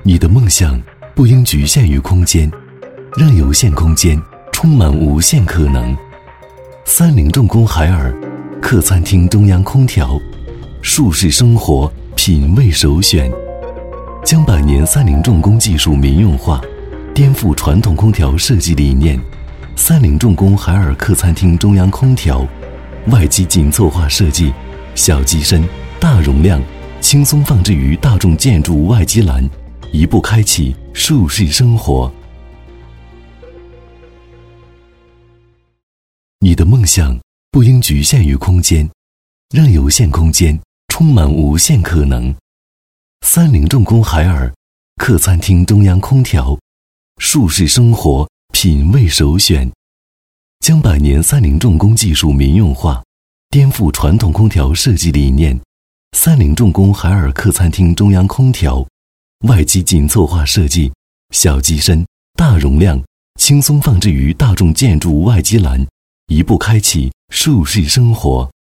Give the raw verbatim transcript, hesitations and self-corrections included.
你的梦想不应局限于空间，让有限空间充满无限可能。三菱重工海尔客餐厅中央空调，舒适生活，品味首选。将百年三菱重工技术民用化，颠覆传统空调设计理念。三菱重工海尔客餐厅中央空调，外机紧凑化设计，小机身，大容量，轻松放置于大众建筑外机栏，一步开启舒适生活。你的梦想不应局限于空间，让有限空间充满无限可能。三菱重工海尔客餐厅中央空调，舒适生活，品味首选。将百年三菱重工技术民用化，颠覆传统空调设计理念。三菱重工海尔客餐厅中央空调，外机紧凑化设计，小机身，大容量，轻松放置于大众建筑外机栏，一步开启舒适生活。